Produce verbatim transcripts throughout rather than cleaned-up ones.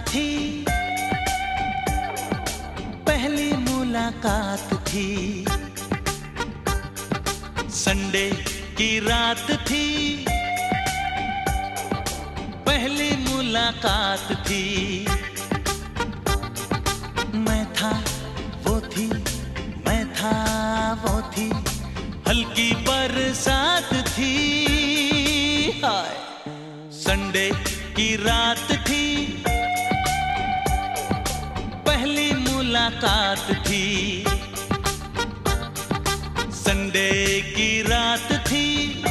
थी, पहली मुलाकात थी। संडे की रात थी, पहली मुलाकात थी। मैं था वो थी, मैं था वो थी, हल्की बरसात थी। हाय संडे की रात थी, पहली मुलाकात थी। संडे की रात थी,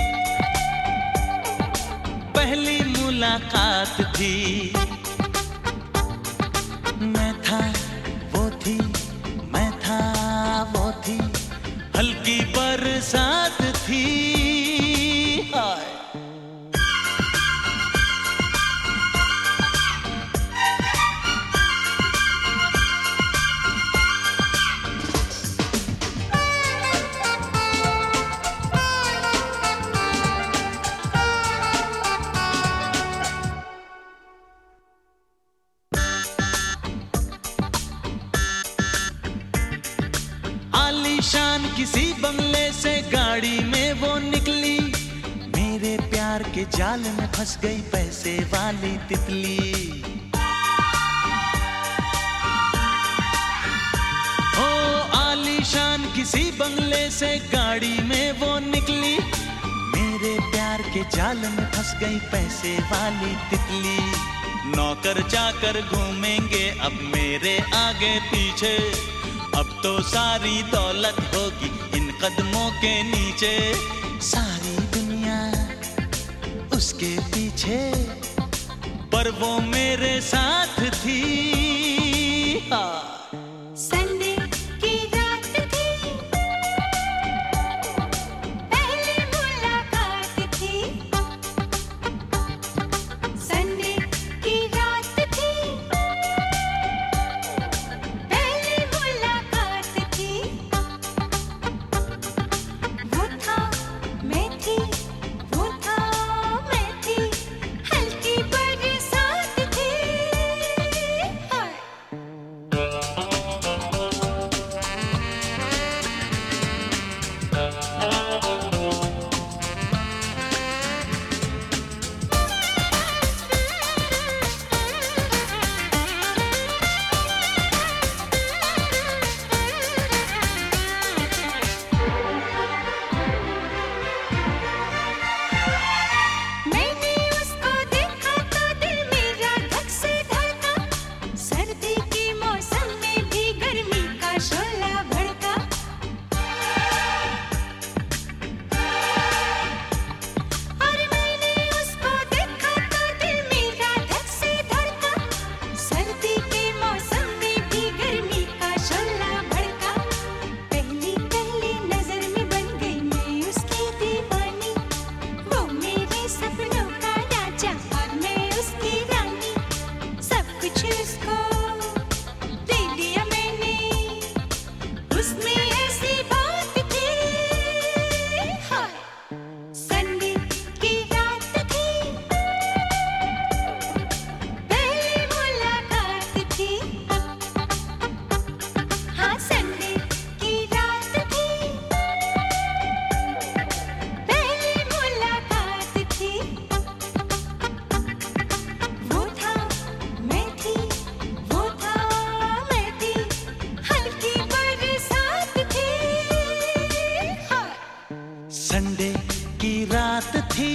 पहली मुलाकात थी। मैं था वो थी, मैं था वो थी, हल्की बरसात थी। हाय आलीशान किसी बंगले से गाड़ी में वो निकली, मेरे प्यार के जाल में फंस गई पैसे वाली तितली। ओ आलीशान किसी बंगले से गाड़ी में वो निकली, मेरे प्यार के जाल में फंस गई पैसे वाली तितली। नौकर चाकर घूमेंगे अब मेरे आगे पीछे, अब तो सारी दौलत होगी इन कदमों के नीचे। सारी दुनिया उसके पीछे, पर वो मेरे साथ थी। हाँ संडे की रात थी, पहली मुलाकात थी। संडे की रात थी, पहली मुलाकात थी। वो था मैं थी, वो था मैं थी, हल्की बरसात थी। हाय मैंने उसको देखा तो दिल मेरा धक से धड़का, सर्दी के मौसम में भी गर्मी का शोला भड़का। और मैंने उसको देखा तो दिल मेरा धक से धड़का, सर्दी के मौसम में भी गर्मी का शोला भड़का। पहली पहली नजर में बन गई मैं उसकी दीवानी, वो मेरे सपनों का राजा और मैं उसकी रानी। सब कुछ उसको दे दिया मैंने, उसमें ऐसी बात थी। हाय संडे की रात थी, पहली मुलाकात थी। हाँ संडे की रात थी, पहली मुलाकात थी। वो था मैं थी, वो था मैं थी, हल्की बरसात थी। हाय संडे की रात थी,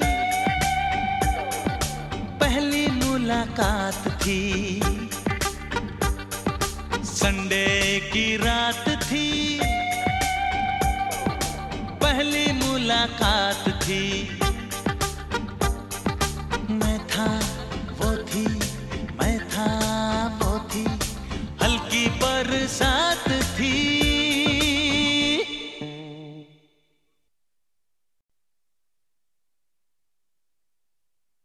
पहली मुलाकात थी। संडे की रात थी, पहली मुलाकात थी।